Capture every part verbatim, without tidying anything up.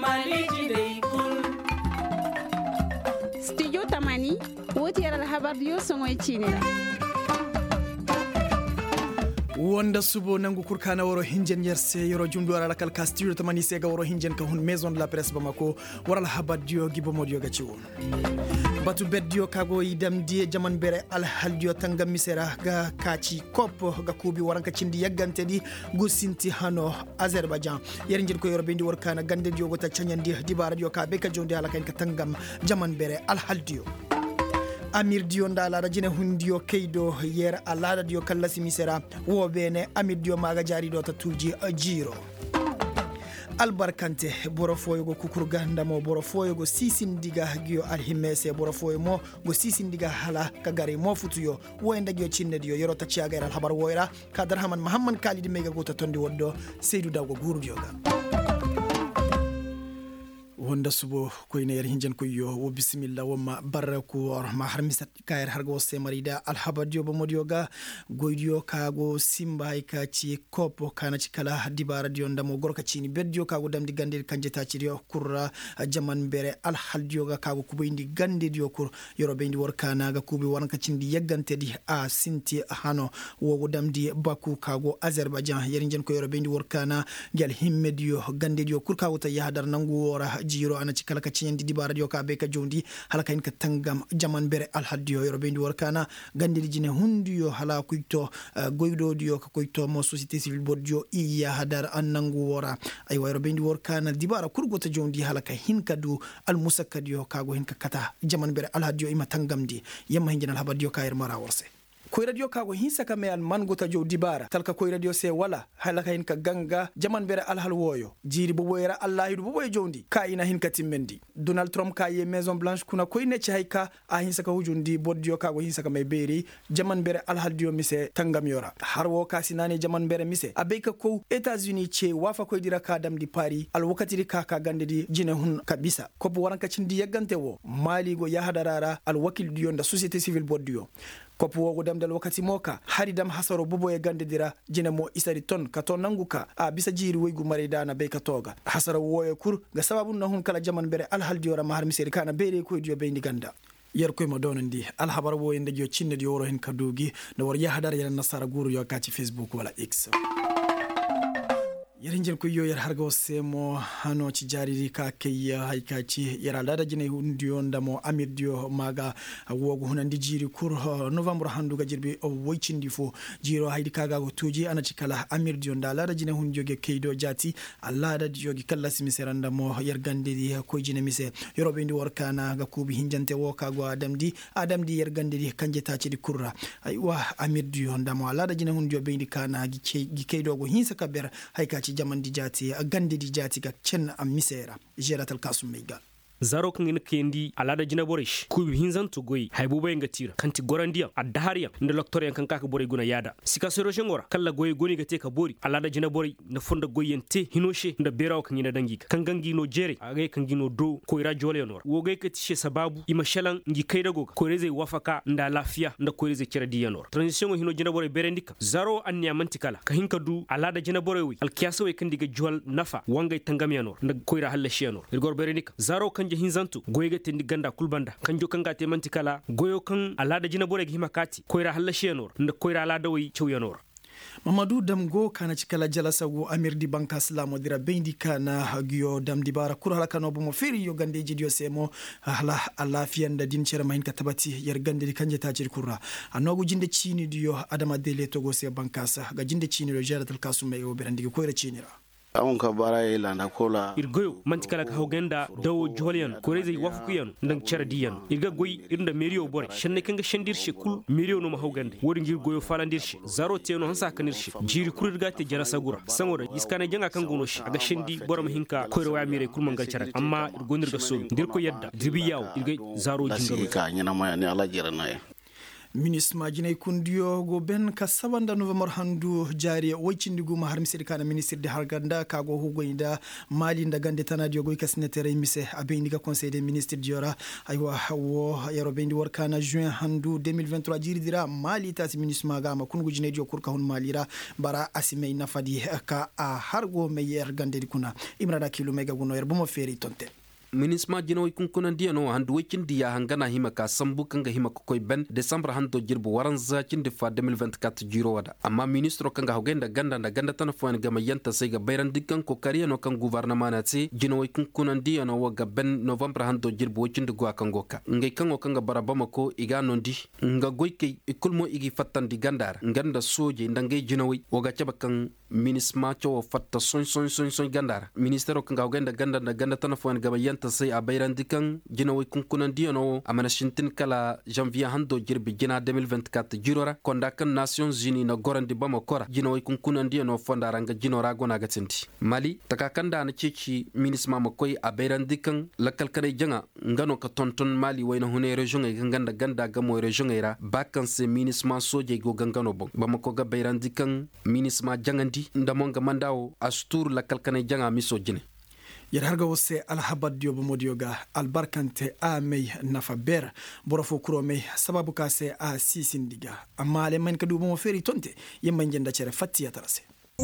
studio tamani woti yara habar yo songo chinira wonda subo nangu kurkana woro hinjen yerse yoro jundu ala kal studio tamani sega woro hinjen ka hun maison de la presse bamako waral habadio gibo modio gaci won batu beddio kago idam die jaman bere al haldio tangam misera ga kaci kop ga kubi waranka cindi yaggante di gusinti hano Azerbaijan yerin jin ko yoro bendi workana gande dio gota chanyandi diba radio ka be ka jonde ala kan ka tangam jaman bere al haldio Amir Dio ndala rajine hundio keido yer alada dio kallasi misera wo bene Amir Dio maga jari do ta tuji jiro albarkante borofoyo go kukurga ndamo borofoyo go sisindiga gyo alhimese borofoyo mo go sisindiga hala kagari mo futuyo wenda gyo cinne dio yoro ta ciaga al habar woyra kadar haman muhammad khalid mega go ta tondi woddo seydou dawgo guru dioga wonda subo koyne yer hinjen ko yo wo bismillah wama baraku ma harmisat kayr hargo se marida al habadio bo modioga goydio kago simba ka ci kopo kana ci kala dibara dio ndamo gorka ci ni beddio kago damdi gande kanje ta ci dio kurra jaman bere al haldio ga kago kubayndi gande dio kur yoro bendi workana ga kubi wanka cindi yaggante di a sinti hano wo damdi baku kago Azerbaijan yer hinjen ko yoro bendi workana gal himme dio gande dio kur kago ta yadar nangu wora jiro ana cikala ka cinyandi dibara dio ka be ka jondi halaka in ka tangam jaman bere al haddio yoro bendi workana gandiri jine hundiyo hala kuito uh, goydo dio ka kuito mo société civile bodjo iya hadar annangu wora ay wayro bendi workana dibara kurgota jondi halaka hinka du al musakkadio kago hinka kata jaman bere al haddio ima tangamdi yamma hinjina al habadio kayr mara worse koy radio kago hinsa ka meal mango ta jow dibara talka koy radio se wala halaka hin ka ganga jaman bere alhal woyo jiri bo boyra allah hidu bo boy jondi ka ina hin ka timmendi Donald Trump ka ye Maison Blanche kuna koy ne ci hayka a hinsa ka hujundi boddio kago hinsa ka may beri jaman bere alhal dio mise tangam yora harwo ka sinani jaman bere mise abeka ko Etats-Unis ce wafa koy dira ka dam di Paris al wakati ka ka gande di jine hun kabisa ko bo waranka cindi yagante wo mali go ya hadarara al wakil dio nda société civile boddio kopo wogo damdal wakati moka hari dam hasaro bobo e gande dira jine mo isari ton ka ton nanguka a bisa jiri waygu mari dana be ka toga hasaro woye kur ga sababu na hun kala jaman bere al hal diora ma har miseri kana bere ko dio be ndi ganda yer koy mo donandi al habar wo ende jo cinne di woro hen kadugi no war ya hadar yalla nasara guru yo ka ci Facebook wala X yerin ko yo yer hargo semo hano ci jariri ka kay haykaci yera dada jine hundiyo ndamo Amir Dio maga wogo hunandi jiri kur novembre handuga jirbe o woycindi fo jiro haydi kaga go tuji ana ci kala Amir Dio ndala dada jine hunjoge kaydo jati alla dada jogi kala simiseranda mo yer gande di ko jine mise yorobe ndi workana ga kubi hinjante wo kago adamdi adamdi yer gande di kanje taci di kurra ay wa Amir Dio ndamo alla dada jine hunjo be ndi kana gi kaydo go hinsa kaber haykaci jaman di jati a gande di jati ga cen am misera jeratal kasum mega zaro kan ina kendi alada jina borish ku hinzan to goyi haybu bay ngatira kanti gorandiya addahariya nda loktor yan kan kaka bori guna yada sika sero shengora kala goyi goni gate ka bori alada jina bori na fonda goyente hinoshe nda beraw kan ina dangi kan gangi no jere agay kan gino do ko ira jole yonor wo gay ka tishe sababu ima shalan ngi kayda go ko reze wafaka nda lafiya nda ko reze kira di yanor transition hino jina bori berendika zaro anniya mantikala ka hinka du alada jina bori wi alkiyaso we kan diga jol nafa wangay tangam yanor nda ko ira halle shiyanor irgor berendika zaro kan hinzantu goyga tendi ganda kulbanda kanjo kanga te mantikala goyo kan alada jina bore himakati koira hallashi yanor nda koira alada wi chew yanor Mamadou Damgo kana cikala jalasa wo Amir di banka slamo dira bendi kana hagiyo dam di bara kura hala kano bomo feri yo gande jidio semo hala ala fianda din chere mahin katabati yer gande di kanje tajir kura anogu jinde chini diyo adama dele togo se bankasa ga jinde chini do jaratal kasume yo berandi ko ira chinira awon ka bara ilanda kola irgoyo mantikala ka hogenda dawo jolian ko reze wafuku yanu ndan chardiyan irga goy irnda meriyo bore shenne kanga shendirshi kul meriyo no ma hogende wodi ngir goyo falandirshi zaro teno hansa kanirshi jiri kurirga te jara sagura samora iskane janga kan gonoshi aga shendi boram hinka ko rewa mire kul mangal chara amma irgonirga so ndir ko yadda dibi yaw irga zaro jingaro ka nyana ma ni ala jira nae Minisma jinay kundiyo go ben ka sabanda november handu jari waycindigu ma har misir kana ministre de harganda kago hugoyda mali nda gande tanadi go kasnetere mise abeyni ka conseil des ministres diora aywa wo yaro bendi workana juin handu deux mille vingt-trois jiri dira mali tasi minisma ga ma kungu jinay jo kurka hon malira bara asime nafadi ka a hargo meyer gande dikuna imrada kilo mega gono yer bumo feri tonte minisma jino kun kunan dia no handu wekin dia hangana hima ka sambu kanga hima koy ben december hando jirbu waran za kin de fa deux mille vingt-quatre jiro wada amma ministro kanga hogenda ganda da ganda tan fo ga mayanta sai ga bayran dikkan ko kariya no kan gouvernement na ci jino kun kunan dia no waga ben november hando jirbu wekin de gwa kango ka ngay kango kanga barabama ko iga nondi nga goyke ikulmo igi fattan di gandar nganda soje ndangay jino wi waga cabakan minisma cho fatta son son son son gandar ministero kanga hogenda ganda da ganda tan fo ga mayanta sai a bayran dikan jina way kunkunan diano amana shintin kala janvier hando jirbi jina deux mille vingt-quatre jirora konda kan nations unies na gorandi bama kora jina way kunkunan diano fonda ranga jino rago na gatenti mali taka kanda na cici minisma makoy a bayran dikan lakal kare janga ngano ka tonton mali wayna hune region e ganda ganda ga moy region era bakan se minisma soje go gangano bon bama ko ga bayran dikan minisma jangandi ndamonga mandao astur lakal kane janga miso jine yar harga wose alhabad diobo modioga albarkante a mey nafa ber borofo kuro mey sababu kase a sisindiga amma le man kadu mo feri tonte yemma jenda cere fatti yatarase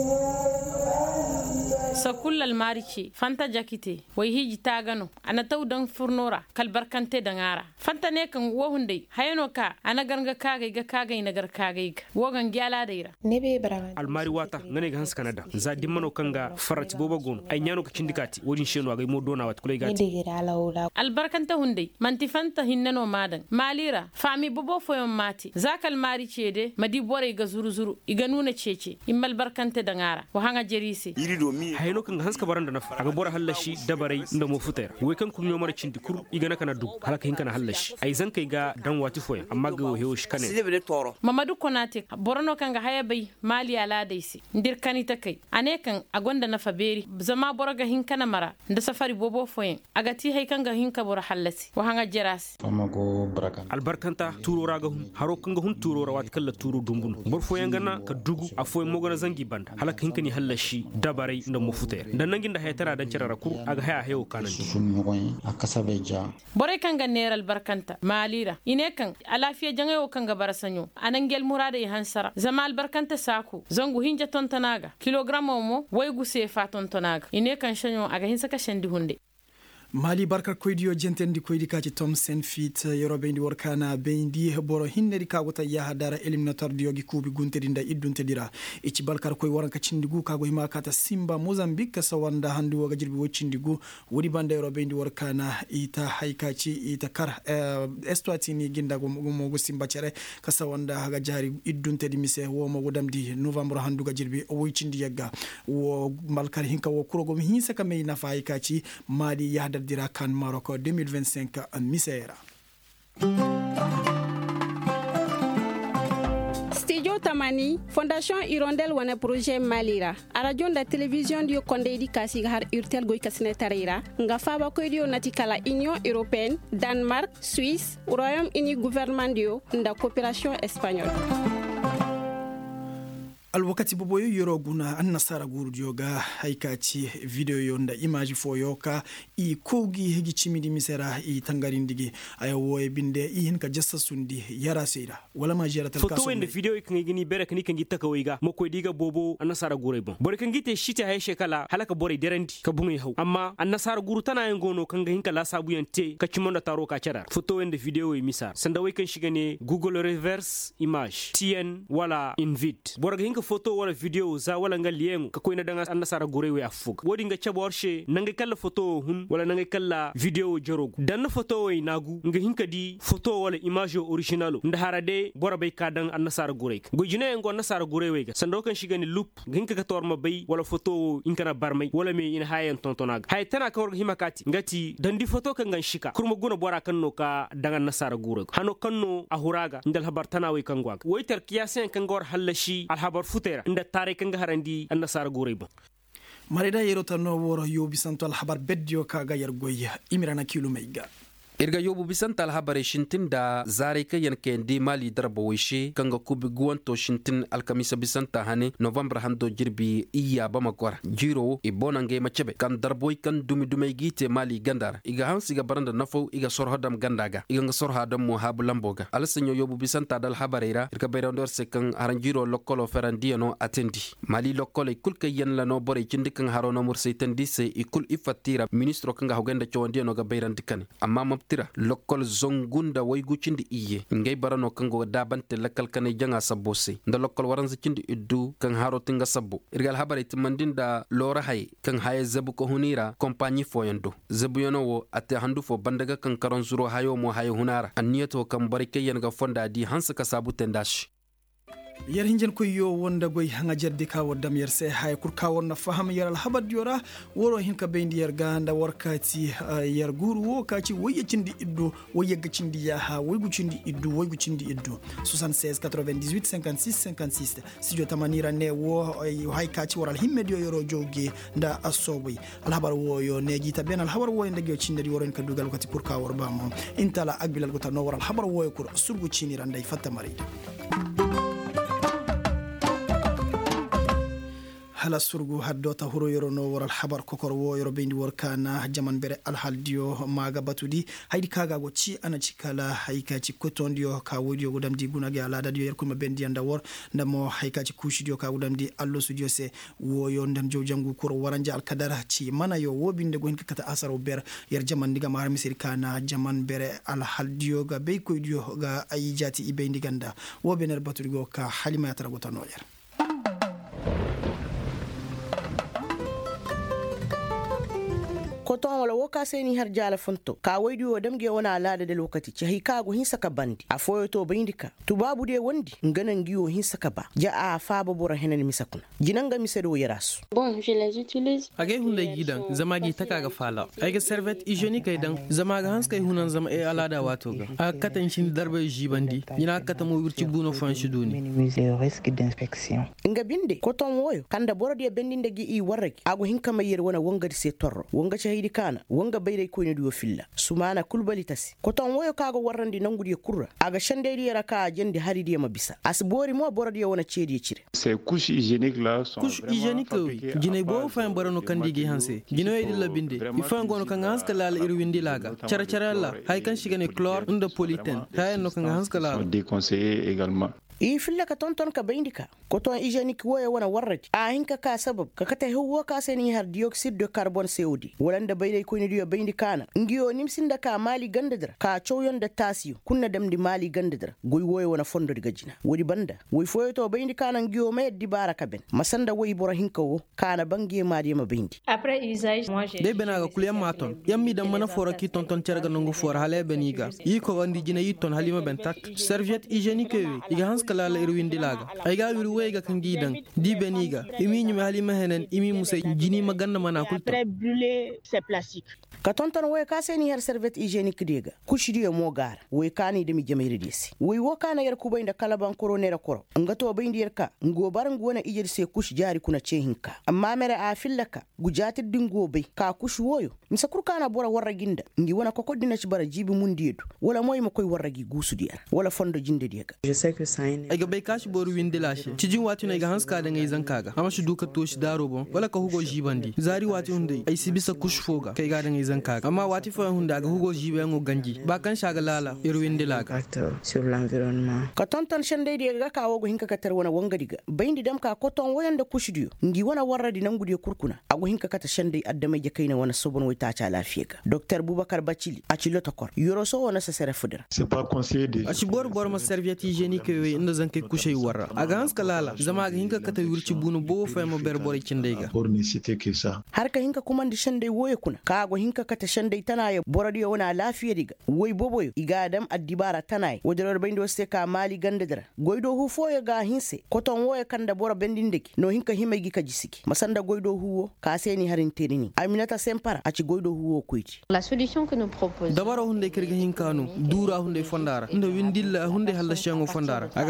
sakul almarici fanta jakite way hiji tagano ana tawdan furnora kal barkante dangara fanta ne kan wo hunde hayno ka ana garga kaga ga kaga ina gar kaga ga wogan gyala daira nebe bara almari wata ngane ga hans kanada za dimmano kanga farati boba gon ay nyano ka cindikati wodin sheno ga mo dona wat kulay gati nede gira lawla albarkante hunde manti fanta hinnano madan malira fami bobo foyon mati zakal mari cede madi bore ga zuru zuru iga nuna cece immal barkante dangara wa hanga jerisi hayno kan hanska baranda na aga bora hallashi dabarai nda mo futera we kan kunyo mara cindi kur igana kana dug halaka hinkana hallashi ay zan kai ga dan wati foya amma ga hewo shikane mamadu konate borno kan ga haya bai mali ala daisi ndir kanita kai ane kan agonda na faberi zama boraga hinkana mara nda safari bobo foyen aga ti hay kan ga hinka bora hallasi wa hanga jerasi famago baraka albarkanta turo raga hun haro kan ga hun turo rawat kala turo dumbun bor foyen gana ka dugu afoy mogona zangi banda halaka hinkani hallashi dabarai nda mo futera dan nangin da haytara dan cirara ku aga haya hayo kanan sun yogoy akasabe ja bore kan ga neral barkanta malira ine kan alafiya jangayo kan ga barasanyo anangel murada hansara zamal barkanta saku zangu hinja tontanaga kilogramo mo waygu sefa tontonaga ine kan shanyo aga hinsa ka shandi hunde mali barka koydiyo jentendi koydi kaci Thomson fit yorobe ndi workana bendi boro hinnedi kagota yaha dara eliminatoire diogi kubi guntedi nda iddunte dira ichi balkar koy waranka cindigu kago hima kata Simba Mozambique sawanda handu waga jirbi wocindigu wodi banda yorobe ndi workana ita haikaci ita kar uh, Eswatini ginda go mo Simba cere ka sawanda haga jari iddunte di mise wo mo godamdi novembre handu ga jirbi woicindi yagga wo balkar hinka wo kurogo mi hinsa ka me nafa haikaci mali yahda dira kan Morocco deux mille vingt-cinq en misera. Studio Tamani, Fondation Hirondelle wana projet Malira. A radio la télévision dio konde di kasi har urtel goy kasne tarira. Nga faba ko dio natikala Union Européenne, Danemark, Suisse, Royaume-Uni gouvernement dio nda coopération espagnole. alwakati bobo yo yoro guna an nasara guru yoga haikaci video yo nda image fo yoka i kogi hegi chimidi misera i tangarindigi ayo woy binde i hin ka jassa sundi yara seira wala ma jera tal kaso foto wende video ikngi gini bere kani kangi takawiga mo koy diga bobo an nasara guru bon bore kangi te shite hay shekala halaka bore derendi ka bungi haw amma an nasara guru tana ngono kanga hin kala sabu yante ka chimonda taro ka chara foto wende video yi misar sanda way kan shigane Google reverse image tn wala invite bore hinka foto wala video za wala nga liengu ka koyna danga annasara gorewe afuk wodi nga chaborshe nanga kala foto hun wala nanga kala video jorogu dan foto way nagu nga hinka di foto wala image originalo nda harade borabay kadan annasara gorek go jine ngo annasara gorewe ga sando kan shigani loop hinka ka torma bay wala foto inkana barmay wala me in hayen tontonaga hay tana ka worgo himakati ngati dandi foto kan ngan shika kurmo gona bora kanno ka danga nasara gorego hano kanno ahuraga ndal habar tana way kangwa way ter kiyasen kan gor halashi al habar futera nda tare kanga harandi annasara goreba marida yero tanno woro yobi santo al habar beddio kaga yargoy imirana kilo meiga irga yobu bisanta alhabare shintin da zare ka yan kendi mali darba wishe kanga kubi guwanto shintin alkamisa bisanta hane november hando jirbi iya bama gwar jiro ibona nge machebe kan darboy kan dumi dumi gite mali gandar iga hansi ga baranda nafo iga sorhodam gandaga iga nga sorhodam mo habulamboga alsanyo yobu bisanta dal habareira irka bayra ndor se kan haranjiro lokolo ferandiano atendi mali lokolo kulka yen lano bore cindi kan harono murse tendi se ikul ifatira ministro kan ga hogenda chondiano ga bayran dikani amma mabtira lokol zongunda waygu cindi iye ngay barano kango dabante lakal kan janga sabose nda lokol waranza cindi iddu kan haro tinga sabbo irgal habare timandinda lora hay kan haye zabu ko hunira compagnie foyando zabu yono wo ate handu fo bandaga kan karon zuro hayo mo hayo hunara anniyato kan barike yen ga fonda di hansa ka sabu tendash yar hinjen ko yo wonda goy hanga jaddi ka wadam yer se hay kur ka wonna faham yaral habad yora woro hin ka bendi yer ganda warkati yer guru wo kaci woye cindi iddo woye gacindi ya ha woye gucindi iddo woye gucindi iddo soixante-seize quatre-vingt-dix-huit cinquante-six cinquante-six studio tamanira ne wo hay kaci waral himme dio yoro joge nda asoboy al habar wo yo neji ta ben al habar wo ndege cindi woro en ka dugal kati kur ka worba mo intala agbilal gota no waral habar wo kur surgu cinira nday fatta marida hala surgu haddota huro yoro no waral habar kokor wo yoro bendi workana jaman bere alhaldio maga batudi haydi kaga go ci ana cikala hayka ci kotondio ka wodio godam di gunage ala dadio yer kuma bendi anda wor ndamo hayka ci kushidio ka godam di allo studio se wo yo ndem jow jangu kuro waranja alkadara ci mana yo wobinde go hin kata asaro ber yer jaman diga mar misir kana jaman bere alhaldio ga be ko dio ga ay jati ibendi ganda wo bener batudi go ka halima yatra go tano yer koton wala woka seni har jala fonto ka waydi o damge wona alada de lokati ci hay kago hin saka bandi a foyo to bayindika to babu de wondi nganan giyo hin saka ba ja a fa babura henen misakuna jinanga misado yarasu bon je les utilise age hunde gidan zama gi taka ga fala ai ga serviette hygiénique idan zama ga hanska hunan zama e alada wato ga a katan shin darbe jibandi ina kata mo wurci buno fan shi doni minimiser le risque d'infection nga binde koton woyo kanda borodi bendinde gi i warraki ago hin kama yer wona wonga se torro wonga ci kana wanga bayre ko ne duwo filla sumana kulbali tasi koton woyo kago warrandi nangudi kurra aga shandeydi yara ka jende haridi ma bisa asbori mo borodi wona cedi cire ces couches hygiéniques là sont couches hygiéniques gine bo fa barano kandigi hanse gino yedi labinde ifa ngono kan hanska lala irwindi laga cara cara la hay kan shigane chlore unda polyten hay no kan hanska lala déconseillé également i filla ka tonton ka bayndika koton hygiénique woyo wona warrati a hinka ka sabab ka kata huwa ka seni har dioxyde de carbone C O D walanda bayday ko ni dio bayndikana ngiyo nimsinda ka mali gandadra ka chowyon da tasiyo kunna damdi mali gandadra goy woyo wona fondo diga jina wodi banda woy foyo to bayndikana ngiyo me di baraka ben masanda woy bora hinka wo kana bangi madi ma bayndi après usage moi j'ai de benaga kuliyam maton yammi dam mana fora ki tonton cerga nongo fora hale beniga yi ko wandi jina yiton halima ben tak serviette hygiénique iga hans kala la irwindi laga ay ga wiri wega kan gidan di beniga imi nyima halima henen imi musa jini maganda mana kulta après brûler c'est plastique ka tonton woy ka seni her serviette hygiénique diga kushidi mo gara woy kani de mi jamiri disi woy wo kana yer kubay nda kala ban koronera koro ngato bayndi yer ka ngo bar ngona ijer se kush jari kuna cehinka amma mere a fillaka gujati dingo bay ka kush woyo misakur kana bora warra ginda ngi wona ko kodina ci bara jibi mun diedu wala moy ma koy warra gi gusu diar wala fondo jinde diga je sais que ça ay ga bay kashi boru windi lashe ci jin wati ne ga hanska da ngai zankaga amma shi duka to shi daro bon wala ka hugo jibandi zari wati hunde ay sibisa kush foga kai ga da ngai zankaga amma wati fo hunda ga hugo jibe ngo ganji ba kan shaga lala iru windi laga sur l'environnement ka tonton shande diga ka wogo hinka katar wona wonga diga bayndi dam ka koton woyanda kushidiyo ngi wona warra di nangudi kurkuna ago hinka kata shande addama je kaina wona sobon way ta ta lafiya ka docteur Boubacar Bacili a ci lotokor yoro so wona sa sere fudira c'est pas conseillé de a ci bor bor ma serviette hygiénique we inda zanke kushay warra aga hanska lala zama ga hinka kata yurci bunu bo fa mo ber bor cindega pour ne citer que ça har ka hinka kuma ndi shande woye kuna ka ago hinka kata shande tana ya borodi wona lafiya diga woy boboyo igadam addibara tana wodoro bayndo se ka mali gandadara goydo hu foye ga hinse koton woye kanda bora bendindeki no hinka himegi ka jisiki masanda goydo huwo ka seni harin terini Aminata Sempara a ci goydo huwo kuiti la solution que nous proposons dabaro hunde kirga hinkanu dura hunde fondara ndo windilla hunde halla shango fondara aga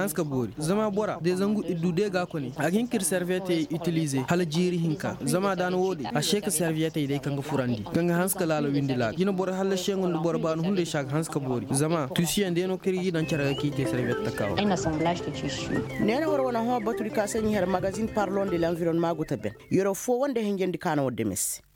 hanska bori zama bora de zangu iddu de ga koni agin kir serviette utiliser hala jiri hinka zama dan wodi a sheka serviette de kanga furandi kanga hanska lala windi la gina bora hala shengon bora banu hunde shak hanska bori zama tusi ande no kiri dan cara ki te serviette takaw Un assemblage de tissu. nena war wana ho baturi ka sanyi her magazine parlons de l'environnement gotaben yoro fo wonde henjendi kana wodde mes